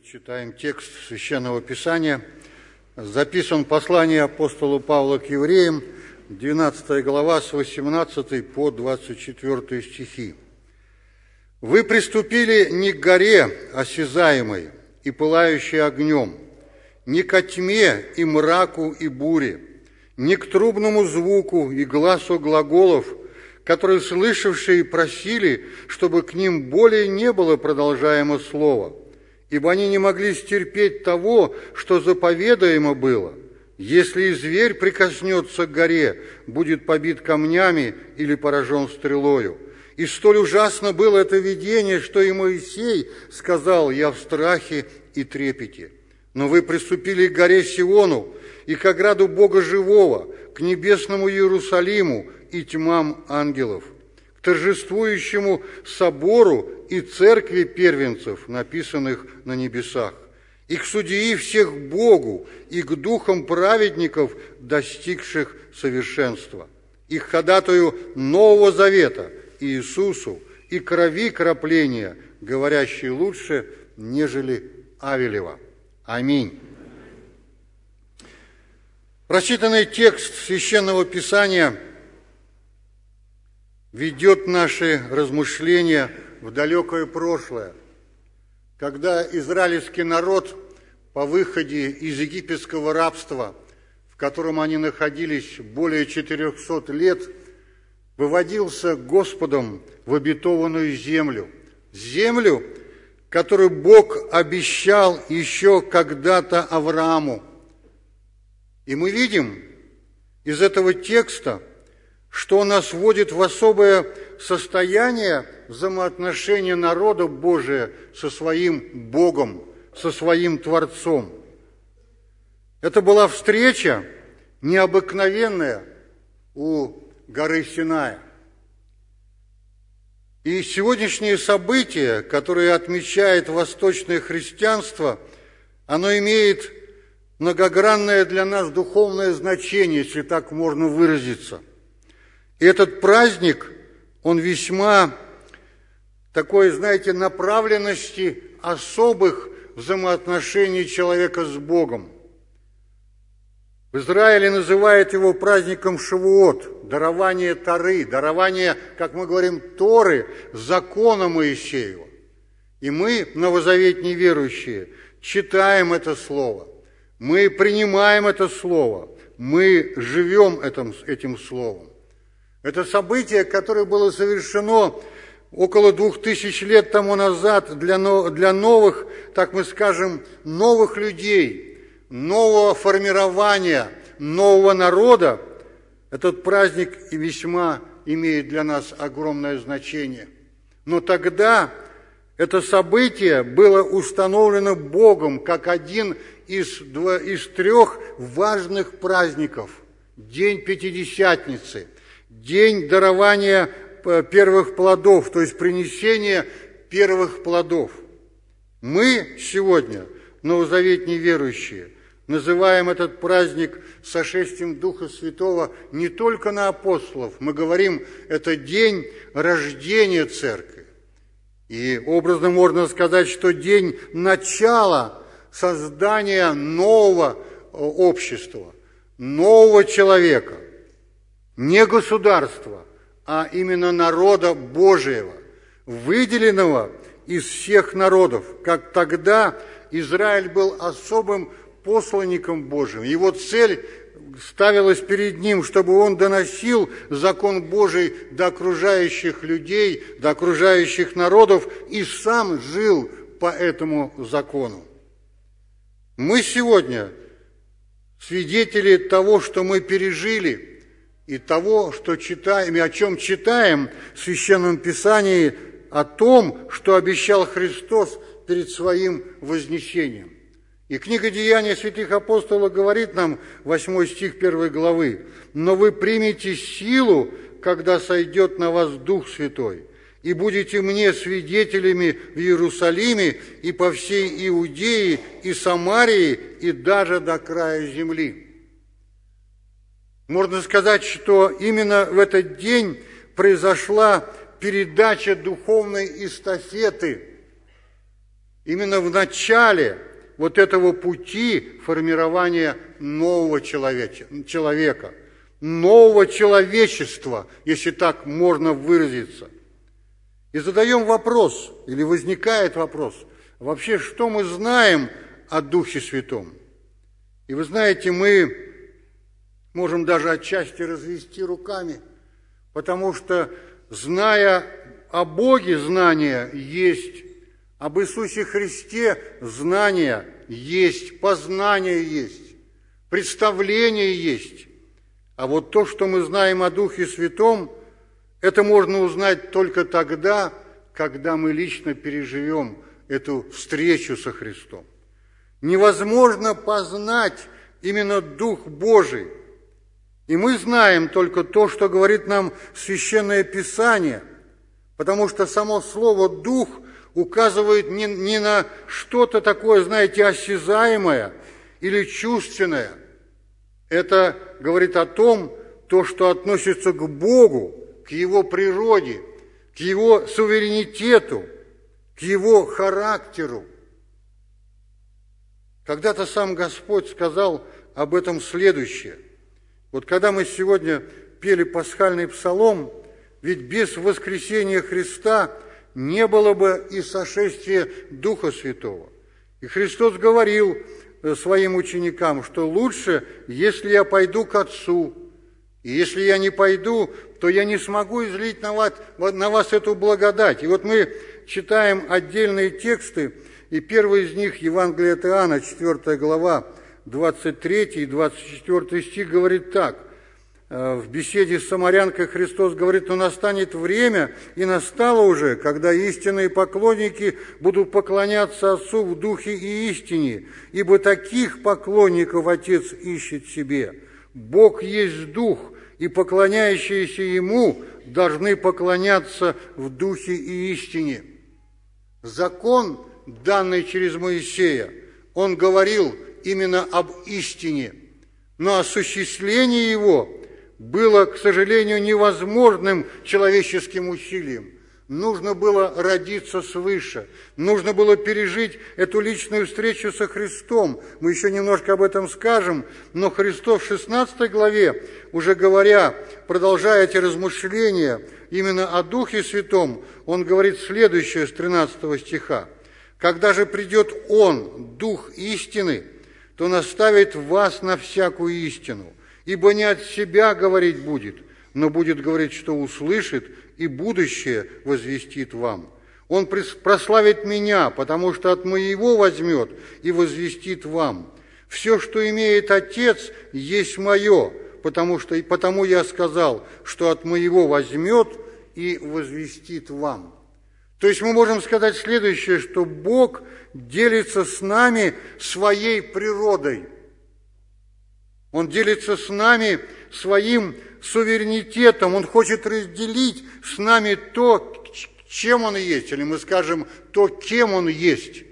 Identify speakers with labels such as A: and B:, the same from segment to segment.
A: Читаем текст Священного Писания. Записан послание апостола Павла к евреям, 12 глава, с 18 по 24 стихи. «Вы приступили не к горе осязаемой и пылающей огнем, не ко тьме и мраку и буре, не к трубному звуку и гласу глаголов, которые слышавшие просили, чтобы к ним более не было продолжаемо слова, ибо они не могли стерпеть того, что заповедаемо было. Если и зверь прикоснется к горе, будет побит камнями или поражен стрелою. И столь ужасно было это видение, что и Моисей сказал: «Я в страхе и трепете». Но вы приступили к горе Сиону и к ограду Бога живого, к небесному Иерусалиму и тьмам ангелов, к торжествующему собору и церкви первенцев, написанных на небесах, и к судьи всех Богу, и к духам праведников, достигших совершенства, и к ходатаю Нового Завета, Иисусу, и крови крапления, говорящей лучше, нежели Авелева. Аминь. Прочитанный текст Священного Писания ведет наши размышления в далекое прошлое, когда израильский народ по выходе из египетского рабства, в котором они находились более 400 лет, выводился Господом в обетованную землю, землю, которую Бог обещал еще когда-то Аврааму. И мы видим из этого текста, что он нас вводит в особое состояние взаимоотношения народа Божия со своим Богом, со своим Творцом. Это была встреча необыкновенная у горы Синая. И сегодняшние события, которые отмечает восточное христианство, оно имеет многогранное для нас духовное значение, если так можно выразиться. И этот праздник, он весьма такой, знаете, направленности особых взаимоотношений человека с Богом. В Израиле называют его праздником Шавуот, дарование Торы, дарование, как мы говорим, Торы, закона Моисеева. И мы, новозаветные верующие, читаем это слово, мы принимаем это слово, мы живем этим словом. Это событие, которое было совершено около 2000 лет тому назад для новых, так мы скажем, новых людей, нового формирования, нового народа, этот праздник весьма имеет для нас огромное значение. Но тогда это событие было установлено Богом как один из трех важных праздников. День Пятидесятницы, день дарования первых плодов, то есть принесения первых плодов. Мы сегодня, новозаветные верующие, называем этот праздник сошествием Духа Святого не только на апостолов. Мы говорим, это день рождения Церкви. И образно можно сказать, что день начала создания нового общества, нового человека, не государства, а именно народа Божьего, выделенного из всех народов, как тогда Израиль был особым посланником Божьим. Его цель ставилась перед ним, чтобы он доносил закон Божий до окружающих людей, до окружающих народов и сам жил по этому закону. Мы сегодня свидетели того, что мы пережили, и того, что читаем, и о чем читаем в Священном Писании, о том, что обещал Христос перед своим вознесением. И книга «Деяния святых апостолов» говорит нам, 8 стих 1 главы: «Но вы примете силу, когда сойдет на вас Дух Святой, и будете мне свидетелями в Иерусалиме и по всей Иудее и Самарии и даже до края земли». Можно сказать, что именно в этот день произошла передача духовной эстафеты именно в начале вот этого пути формирования нового человека, нового человечества, если так можно выразиться. И задаем вопрос, или возникает вопрос, вообще, что мы знаем о Духе Святом? И вы знаете, мы можем даже отчасти развести руками, потому что, зная о Боге, знания есть, об Иисусе Христе знания есть, познание есть, представление есть. А вот то, что мы знаем о Духе Святом, это можно узнать только тогда, когда мы лично переживем эту встречу со Христом. Невозможно познать именно Дух Божий. И мы знаем только то, что говорит нам Священное Писание, потому что само слово «дух» указывает не на что-то такое, знаете, осязаемое или чувственное. Это говорит о том, то, что относится к Богу, к Его природе, к Его суверенитету, к Его характеру. Когда-то сам Господь сказал об этом следующее. Вот когда мы сегодня пели пасхальный псалом, ведь без воскресения Христа не было бы и сошествия Духа Святого. И Христос говорил своим ученикам, что лучше, если я пойду к Отцу, и если я не пойду, то я не смогу излить на вас эту благодать. И вот мы читаем отдельные тексты, и первый из них, Евангелие от Иоанна, 4 глава, 23 и 24 стих говорит так. В беседе с самарянкой Христос говорит: «Но настанет время, и настало уже, когда истинные поклонники будут поклоняться Отцу в Духе и истине, ибо таких поклонников Отец ищет себе. Бог есть Дух, и поклоняющиеся Ему должны поклоняться в Духе и истине». Закон, данный через Моисея, он говорил именно об истине, но осуществление его было, к сожалению, невозможным человеческим усилием. Нужно было родиться свыше, нужно было пережить эту личную встречу со Христом. Мы еще немножко об этом скажем, но Христос в 16 главе, уже говоря, продолжая эти размышления именно о Духе Святом, Он говорит следующее с 13 стиха. «Когда же придет Он, Дух истины, то наставит вас на всякую истину, ибо не от себя говорить будет, но будет говорить, что услышит, и будущее возвестит вам. Он прославит Меня, потому что от Моего возьмет и возвестит вам. Все, что имеет Отец, есть Мое, потому я сказал, что от Моего возьмет и возвестит вам». То есть мы можем сказать следующее, что Бог делится с нами своей природой. Он делится с нами своим суверенитетом. Он хочет разделить с нами то, чем Он есть, или мы скажем, то, кем Он есть.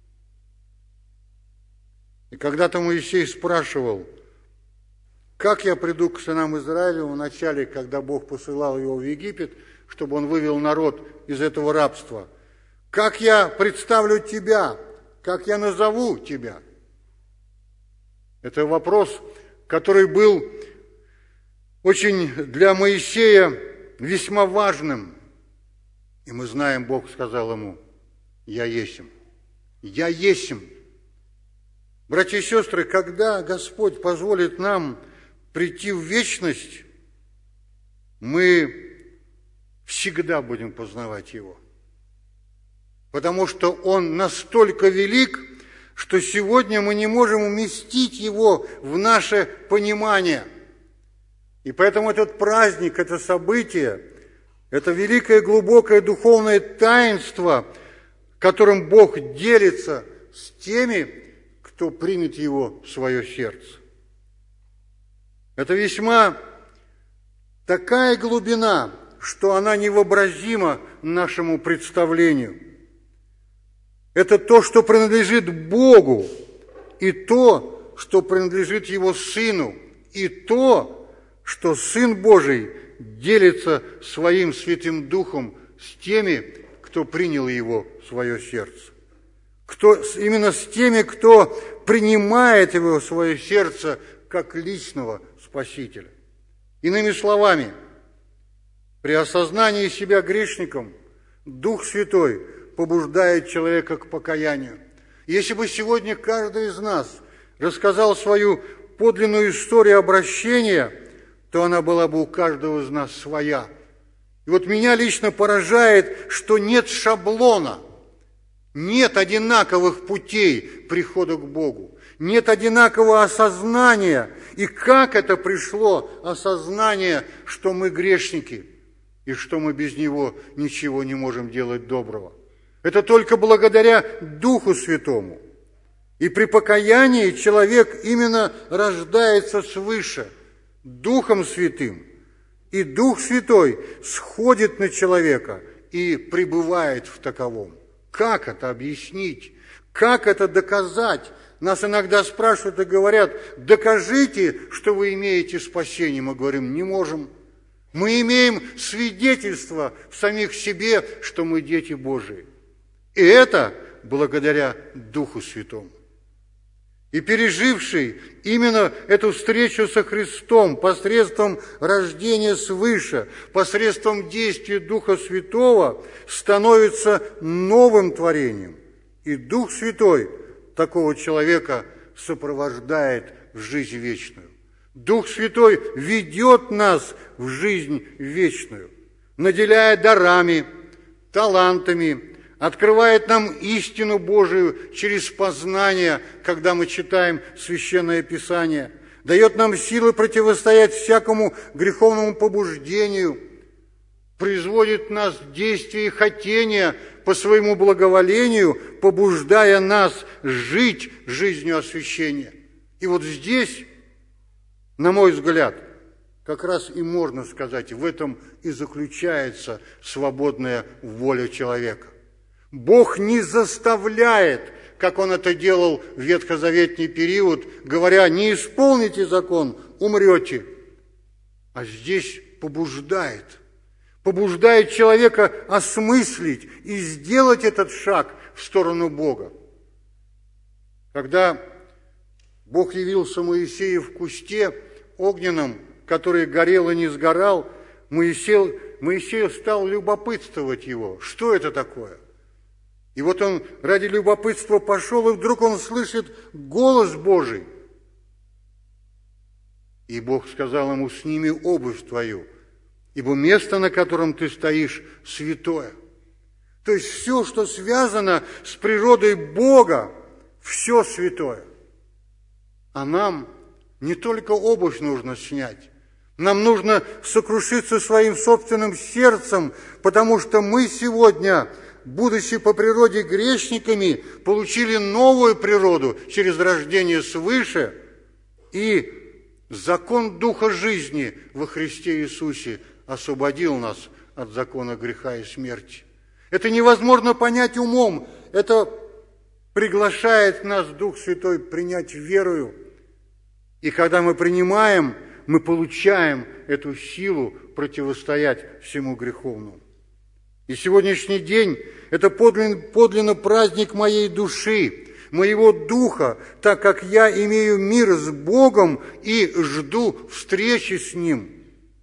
A: И когда-то Моисей спрашивал: как я приду к сынам Израиля в начале, когда Бог посылал его в Египет, чтобы он вывел народ из этого рабства? Как я представлю тебя? Как я назову тебя? Это вопрос, который был очень для Моисея весьма важным. И мы знаем, Бог сказал ему: «Я есмь». «Я есмь». Братья и сестры, когда Господь позволит нам прийти в вечность, мы всегда будем познавать Его. Потому что Он настолько велик, что сегодня мы не можем уместить Его в наше понимание. И поэтому этот праздник, это событие, это великое глубокое духовное таинство, которым Бог делится с теми, кто примет Его в свое сердце. Это весьма такая глубина, что она невообразима нашему представлению. Это то, что принадлежит Богу, и то, что принадлежит Его Сыну, и то, что Сын Божий делится своим Святым Духом с теми, кто принял Его в свое сердце. именно с теми, кто принимает Его в свое сердце как личного Спасителя. Иными словами, при осознании себя грешником Дух Святой побуждает человека к покаянию. Если бы сегодня каждый из нас рассказал свою подлинную историю обращения, то она была бы у каждого из нас своя. И вот меня лично поражает, что нет шаблона, нет одинаковых путей прихода к Богу, нет одинакового осознания. И как это пришло, осознание, что мы грешники и что мы без Него ничего не можем делать доброго? Это только благодаря Духу Святому. И при покаянии человек именно рождается свыше, Духом Святым. И Дух Святой сходит на человека и пребывает в таковом. Как это объяснить? Как это доказать? Нас иногда спрашивают и говорят: докажите, что вы имеете спасение. Мы говорим: не можем. Мы имеем свидетельство в самих себе, что мы дети Божии. И это благодаря Духу Святому. И переживший именно эту встречу со Христом посредством рождения свыше, посредством действия Духа Святого, становится новым творением. И Дух Святой такого человека сопровождает в жизнь вечную. Дух Святой ведет нас в жизнь вечную, наделяя дарами, талантами, открывает нам истину Божию через познание, когда мы читаем Священное Писание, дает нам силы противостоять всякому греховному побуждению, производит в нас действия и хотения по своему благоволению, побуждая нас жить жизнью освящения. И вот здесь, на мой взгляд, как раз и можно сказать, в этом и заключается свободная воля человека. Бог не заставляет, как Он это делал в ветхозаветный период, говоря: не исполните закон, умрете. А здесь побуждает человека осмыслить и сделать этот шаг в сторону Бога. Когда Бог явился Моисею в кусте огненном, который горел и не сгорал, Моисей стал любопытствовать его. Что это такое? И вот он ради любопытства пошел, и вдруг он слышит голос Божий. И Бог сказал ему: сними обувь твою, ибо место, на котором ты стоишь, святое. То есть все, что связано с природой Бога, все святое. А нам не только обувь нужно снять, нам нужно сокрушиться своим собственным сердцем, потому что мы сегодня, будучи по природе грешниками, получили новую природу через рождение свыше, и закон Духа жизни во Христе Иисусе освободил нас от закона греха и смерти. Это невозможно понять умом, это приглашает нас Дух Святой принять верою. И когда мы принимаем, мы получаем эту силу противостоять всему греховному. И сегодняшний день – это подлинно праздник моей души, моего духа, так как я имею мир с Богом и жду встречи с Ним.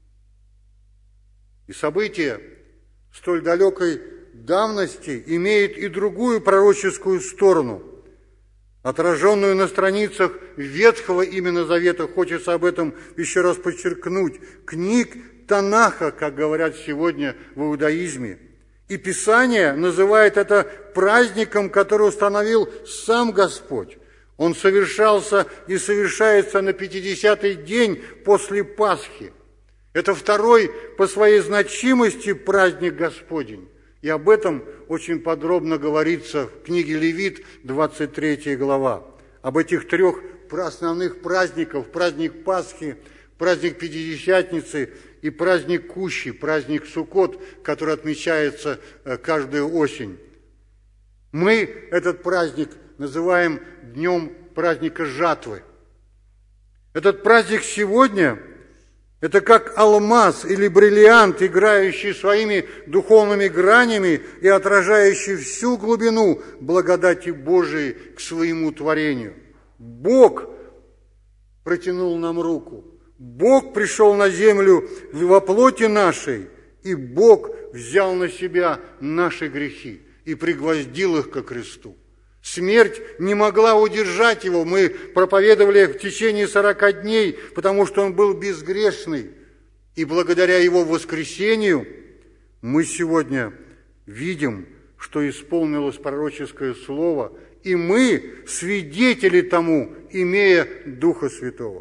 A: И событие столь далекой давности имеет и другую пророческую сторону, отраженную на страницах Ветхого именно Завета. Хочется об этом еще раз подчеркнуть. Книг Танаха, как говорят сегодня в иудаизме. И Писание называет это праздником, который установил сам Господь. Он совершался и совершается на 50-й день после Пасхи. Это второй по своей значимости праздник Господень. И об этом очень подробно говорится в книге Левит, 23 глава. Об этих трех основных праздниках: праздник Пасхи, праздник Пятидесятницы и праздник Кущи, праздник Суккот, который отмечается каждую осень. Мы этот праздник называем днем праздника жатвы. Этот праздник сегодня Это как алмаз или бриллиант, играющий своими духовными гранями и отражающий всю глубину благодати Божией к своему творению. Бог протянул нам руку. Бог пришел на землю во плоти нашей, и Бог взял на себя наши грехи и пригвоздил их ко кресту. Смерть не могла удержать его. Мы проповедовали в течение 40 дней, потому что он был безгрешный. И благодаря его воскресению мы сегодня видим, что исполнилось пророческое слово, и мы свидетели тому, имея Духа Святого.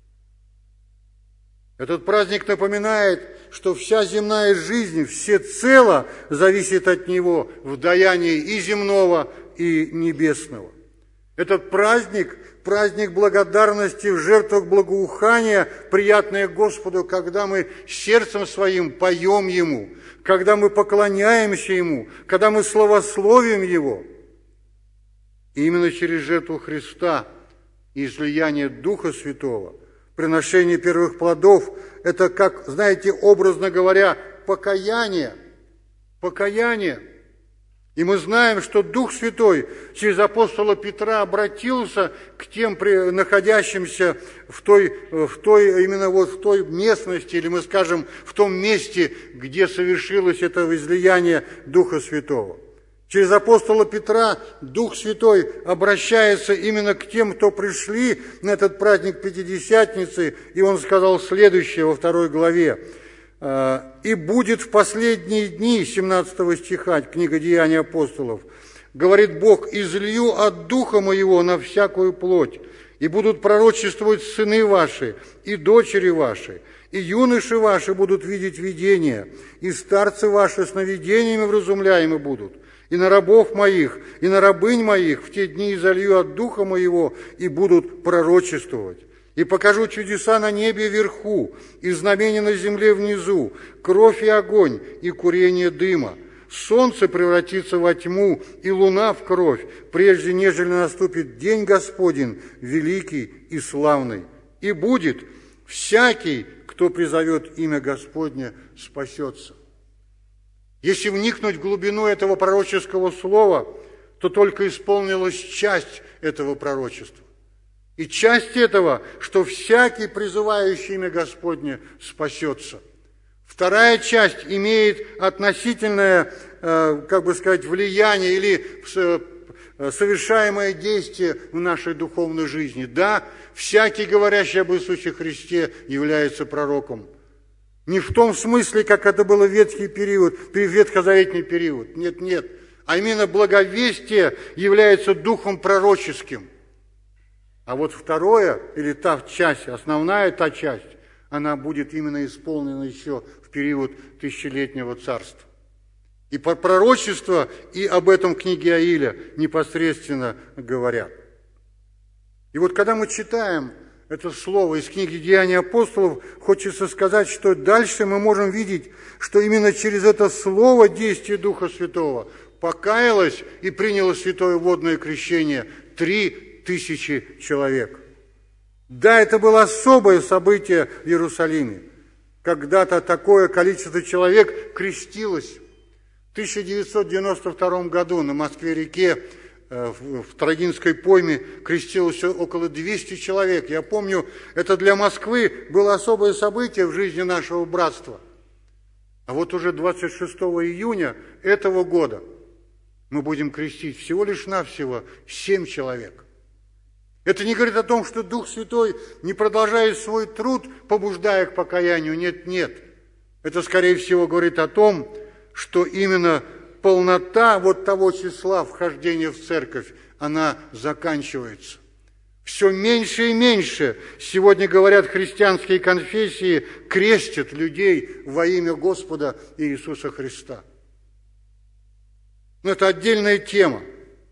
A: Этот праздник напоминает, что вся земная жизнь всецело зависит от Него в даянии и земного, и небесного. Этот праздник – праздник благодарности в жертвах благоухания, приятное Господу, когда мы сердцем своим поем Ему, когда мы поклоняемся Ему, когда мы славословим Его. И именно через жертву Христа и излияние Духа Святого, приношение первых плодов – это, как, знаете, образно говоря, покаяние. Покаяние. И мы знаем, что Дух Святой через апостола Петра обратился к тем находящимся в той местности, или мы скажем, в том месте, где совершилось это излияние Духа Святого. Через апостола Петра Дух Святой обращается именно к тем, кто пришли на этот праздник Пятидесятницы, и он сказал следующее во 2 главе. «И будет в последние дни», 17 стиха, книга Деяний апостолов, говорит Бог, «излью от Духа Моего на всякую плоть, и будут пророчествовать сыны ваши, и дочери ваши, и юноши ваши будут видеть видения, и старцы ваши сновидениями вразумляемы будут, и на рабов моих, и на рабынь моих в те дни изолью от Духа Моего, и будут пророчествовать. И покажу чудеса на небе вверху, и знамения на земле внизу, кровь и огонь, и курение дыма. Солнце превратится во тьму, и луна в кровь, прежде нежели наступит день Господень, великий и славный. И будет всякий, кто призовет имя Господне, спасется». Если вникнуть в глубину этого пророческого слова, то только исполнилась часть этого пророчества. И часть этого, что всякий, призывающий имя Господне, спасется. Вторая часть имеет относительное, влияние или совершаемое действие в нашей духовной жизни. Да, всякий, говорящий об Иисусе Христе, является пророком. Не в том смысле, как это было в ветхий период, ветхозаветный период. Нет. А именно благовестие является духом пророческим. А вот второе, или та часть, основная та часть, она будет именно исполнена еще в период тысячелетнего царства. И пророчество, и об этом книги Иоиля непосредственно говорят. И вот когда мы читаем это слово из книги «Деяний апостолов», хочется сказать, что дальше мы можем видеть, что именно через это слово действие Духа Святого покаялось и приняло святое водное крещение 3000 человек. Да, это было особое событие в Иерусалиме. Когда-то такое количество человек крестилось. В 1992 году на Москве-реке в Трогинской пойме крестилось около 200 человек. Я помню, это для Москвы было особое событие в жизни нашего братства. А вот уже 26 июня этого года мы будем крестить всего лишь навсего 7 человек. Это не говорит о том, что Дух Святой не продолжает свой труд, побуждая к покаянию. Нет. Это, скорее всего, говорит о том, что именно полнота вот того числа вхождения в церковь, она заканчивается. Все меньше и меньше, сегодня говорят христианские конфессии, крестят людей во имя Господа Иисуса Христа. Но это отдельная тема.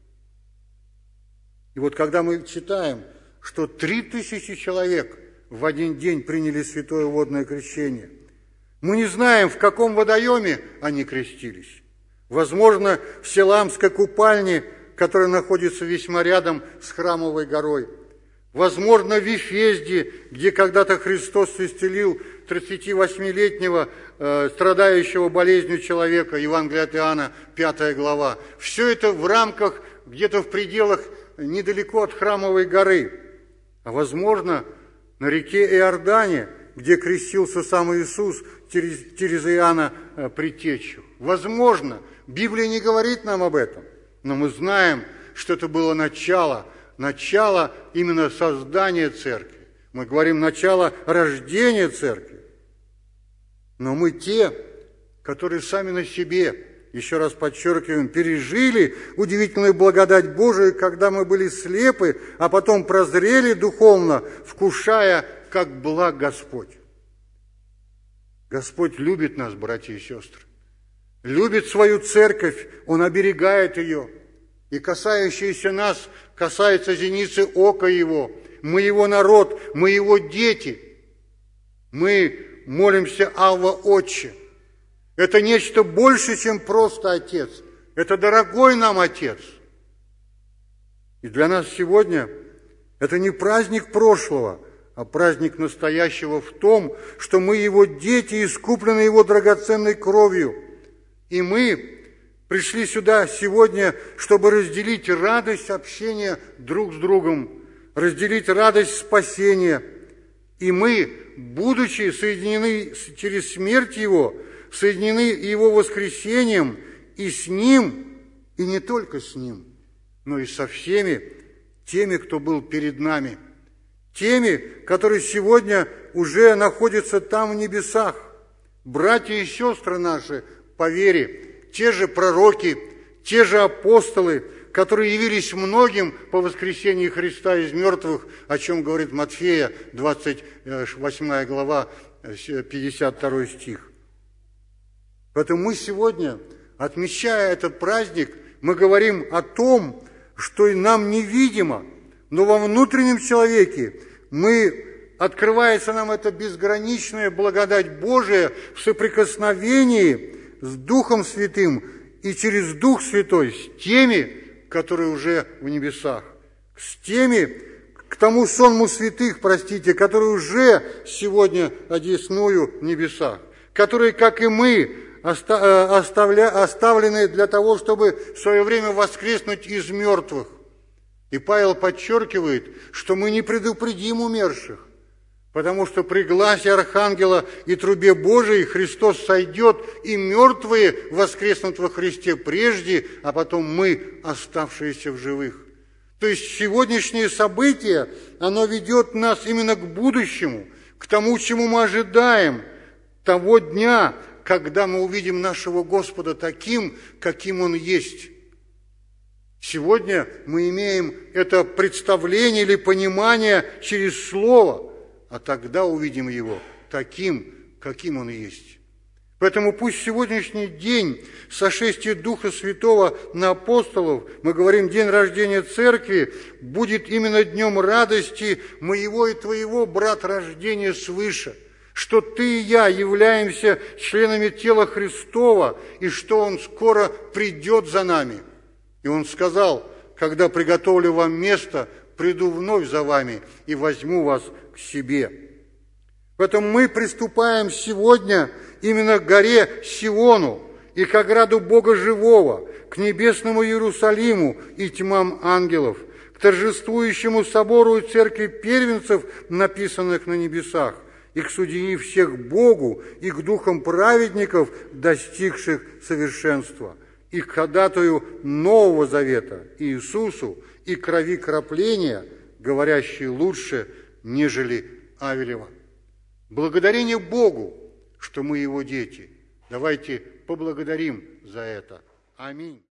A: И вот когда мы читаем, что 3000 человек в один день приняли святое водное крещение, мы не знаем, в каком водоеме они крестились. Возможно, в Силамской купальне, которая находится весьма рядом с Храмовой горой. Возможно, в Вифезде, где когда-то Христос исцелил 38-летнего страдающего болезнью человека, Евангелие от Иоанна, 5 глава. Все это в рамках, где-то в пределах, недалеко от Храмовой горы. А возможно, на реке Иордане, где крестился сам Иисус через Иоанна Предтечу. Возможно, Библия не говорит нам об этом, но мы знаем, что это было начало именно создания церкви. Мы говорим начало рождения церкви. Но мы те, которые сами на себе, еще раз подчеркиваем, пережили удивительную благодать Божию, когда мы были слепы, а потом прозрели духовно, вкушая, как благ Господь. Господь любит нас, братья и сестры. Любит свою церковь, Он оберегает ее. И касающиеся нас, касается зеницы ока Его. Мы Его народ, мы Его дети. Мы молимся Авва Отче. Это нечто больше, чем просто Отец. Это дорогой нам Отец. И для нас сегодня это не праздник прошлого, а праздник настоящего в том, что мы Его дети, искуплены Его драгоценной кровью. И мы пришли сюда сегодня, чтобы разделить радость общения друг с другом, разделить радость спасения. И мы, будучи соединены через смерть Его, соединены Его воскресением и с Ним, и не только с Ним, но и со всеми теми, кто был перед нами, теми, которые сегодня уже находятся там в небесах, братья и сестры наши по вере, те же пророки, те же апостолы, которые явились многим по воскресении Христа из мертвых, о чем говорит Матфея, 28 глава, 52 стих. Поэтому мы сегодня, отмечая этот праздник, мы говорим о том, что и нам невидимо, но во внутреннем человеке открывается нам эта безграничная благодать Божия в соприкосновении с Духом Святым и через Дух Святой с теми, которые уже в небесах, с теми, к тому сонму святых, которые уже сегодня одесную в небесах, которые, как и мы, оставлены для того, чтобы в свое время воскреснуть из мертвых. И Павел подчеркивает, что мы не предупредим умерших, потому что при гласе архангела и трубе Божией Христос сойдет, и мертвые воскреснут во Христе прежде, а потом мы, оставшиеся в живых. То есть сегодняшнее событие, оно ведет нас именно к будущему, к тому, чему мы ожидаем, того дня, когда мы увидим нашего Господа таким, каким Он есть. Сегодня мы имеем это представление или понимание через Слово, а тогда увидим Его таким, каким Он есть. Поэтому пусть сегодняшний день сошествия Духа Святого на апостолов, мы говорим, день рождения Церкви, будет именно днем радости моего и твоего, брат, рождения свыше, что ты и я являемся членами тела Христова, и что Он скоро придет за нами. И Он сказал, когда приготовлю вам место, приду вновь за вами и возьму вас к себе. Поэтому мы приступаем сегодня именно к горе Сиону и к ограду Бога Живого, к небесному Иерусалиму и тьмам ангелов, к торжествующему собору и церкви первенцев, написанных на небесах, и к судьи всех Богу, и к духам праведников, достигших совершенства, и к ходатаю Нового Завета, Иисусу, и крови крапления, говорящей лучше, нежели Авелева. Благодарение Богу, что мы Его дети. Давайте поблагодарим за это. Аминь.